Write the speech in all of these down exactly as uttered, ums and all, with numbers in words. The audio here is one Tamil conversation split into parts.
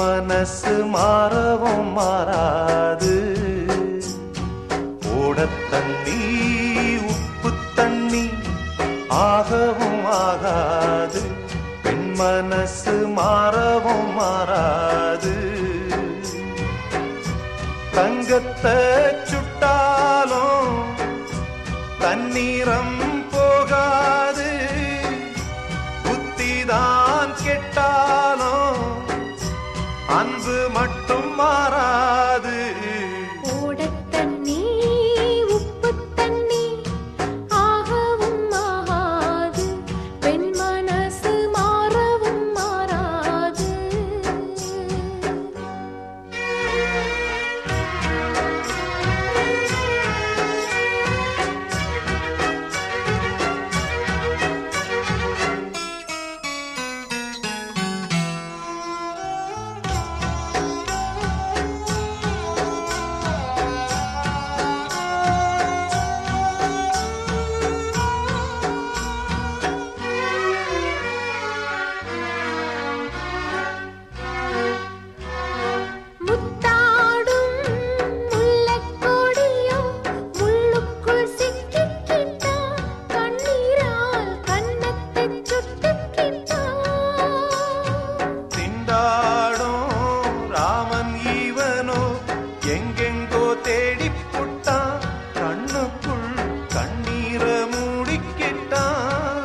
மனசு மாறவும் மாறாது. ஓடத் தண்ணி உப்பு தண்ணி ஆகவும் ஆகாது. பெண் மனசு மாறவும் மாறாது. தங்கத்தை சுட்டாலும் தண்ணீரம் போகாது. புத்திதான் கெட்டாலும் அன்பு மட்டும் மாறாது. ஓடத் தண்ணி உப்பு தண்ணி ஆகவும் ஆகாது. பெண் மனசு மாறவும் மாறாது. எங்கெங்கோ தேடி புட்டான் கண்ணுக்குள் கண்ணீர மூடிக்கிட்டான்.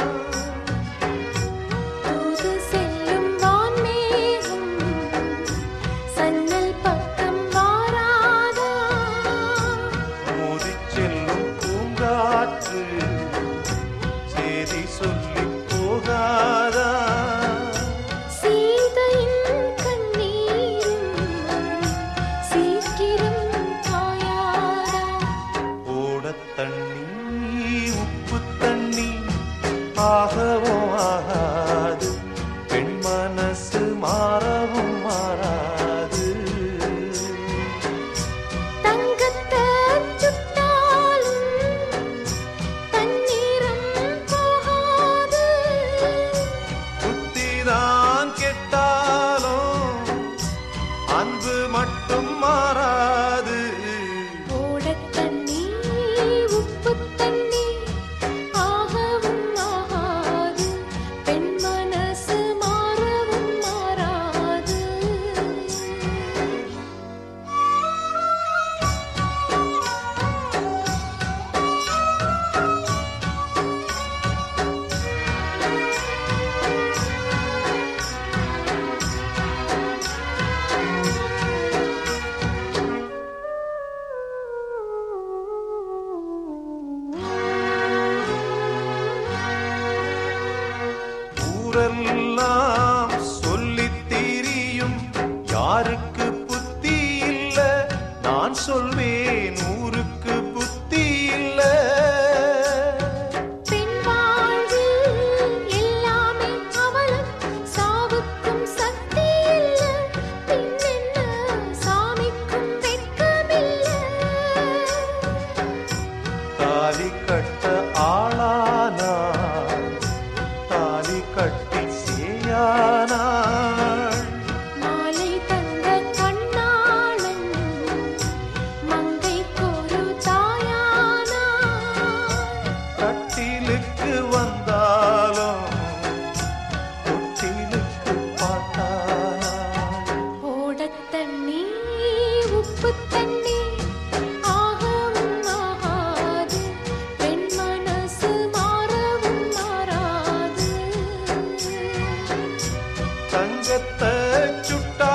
தூது செல்லும் வான்மேகம் சன்னல் பக்கம் வாராதா. மோதி செல்லும் பூங்காற்று செய்தி சொல்லி போகாதா. தண்ணி உப்பு தண்ணி ஆகவும் ஆகாது. பெண் மனசு மாறவும் மாறாது. தங்கத்தை சுட்டாலும் தண்ணீரம் போகாது. புத்திதான் கெட்டாலும் அன்பு மட்டும் மாறாது. ஓடத் தண்ணி உப்பு தண்ணி ஆகவும் ஆகாது. பெண் மனசு மாறவும் மாறாது. ஊரெல்லாம் சொல்லித் திரியும் யாருக்கு புத்தி இல்ல. நான் சொல்வேன் ஊருக்கு புத்தி இல்ல. பெண் வாழ்வில் எல்லாமே அவலம். சாவுக்கும் சக்தி இல்ல. பின்னென்ன சாமிக்கும் வெட்கமில்ல. தாலி கட்ட ஆளானா தாலி கட்டி சேயானாள். மாலை தந்த கண்ணாளன் மங்கைக்கொரு தாயானாள். கட்டிலுக்கு வந்தாலும் தொட்டிலுக்கு பார்த்தானாள். ஓடத் தண்ணி உப்பு தண்ணி ஆகவும் ஆகாது. பெண் மனசு மாறவும் மாறாது. தங்கத்தை சுட்ட